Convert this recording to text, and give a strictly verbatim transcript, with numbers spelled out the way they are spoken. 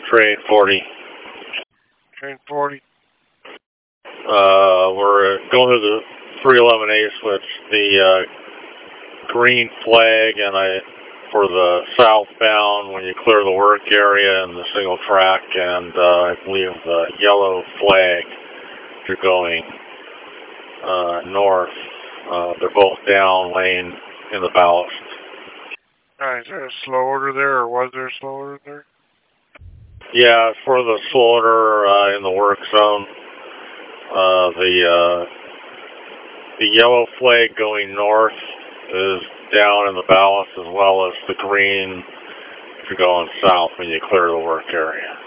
Train forty. Train forty. Uh, we're going to the three eleven A switch, the uh, green flag, and I for the southbound when you clear the work area and the single track, and uh, I believe the yellow flag if you're going uh, north. Uh, they're both down lane in the ballast. Alright, is there a slow order there, or was there a slow order there? Yeah, for the slow order uh, in the work zone. Uh, the uh, the yellow flag going north is down in the ballast, as well as the green if you're going south when you clear the work area.